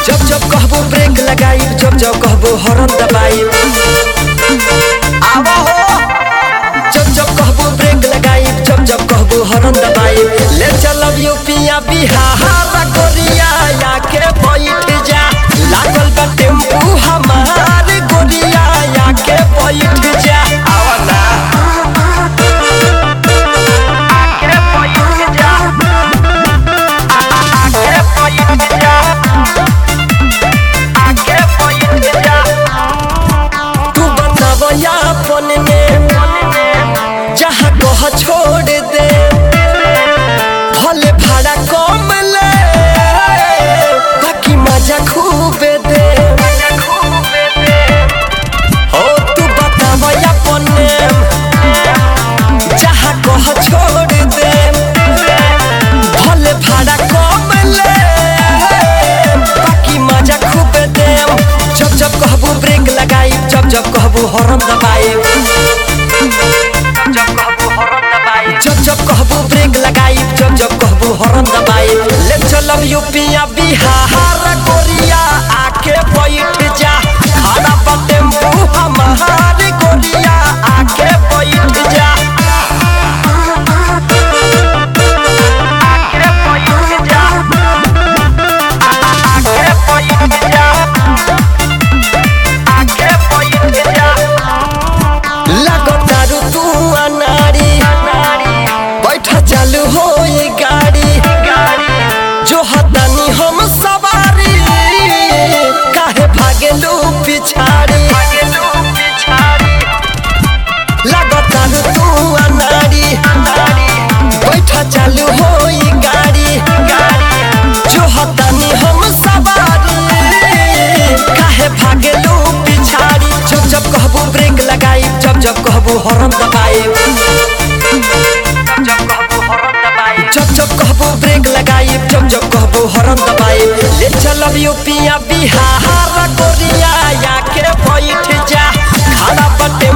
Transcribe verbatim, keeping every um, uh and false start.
जब जब कहबो ब्रेक लगाई, जब जब कहबो हॉर्न दबाई। आवा हो जब जब कहबो ब्रेक लगाई, जब जब कहबो हॉर्न दबाई। ले चलब यूपिया बिहार गोरिया आके बैठ जा, लागल बा टेम्पू हमार गोरिया आके बैठ जा। आवा ना आके बैठ जा, आके बैठ जा, आके बैठ जा। तू बताव अपन ने जहाँ कह छोड़ दे, भले भाड़ा कम ले बाकी मजा खूब दे। हो तू बताव अपन ने जहाँ कह छोड़ दे, भले भाड़ा कम ले बाकी मजा खूब दे। जब जब कहबू ब्रेक लगाई, जब जब कहबू हॉर्न दबाई। जब जब कहबू ब्रेक लगाई, जब जब कहबू हॉर्न दबाई। ले चलब यूपिया बिहार गोरिया आके बैठ जा, खड़ा बा टेम्पू हमार गोरिया आके बैठ जा। आके बैठ जा, आके बैठ जा, आके बैठ जा। लगतारू तू अनारी, बैठा चालू हो ये गाड़ी, जो हतानी हम सवारी, काहे भागेलू पिछाड़ी। लगतारू तू अनारी, बैठा चालू हो ये गाड़ी, जो हतानी हम सवारी, काहे भागेलू पिछाड़ी। जब जब कहबू ब्रेक लगाई, जब जब कहबू हॉर्न दबाई। जब जब कहबो ब्रेक लगाई, जब जब कहबो हॉर्न दबाई। ले चलब यूपिया बिहार गोरिया आके बैठ जा, खड़ा बटे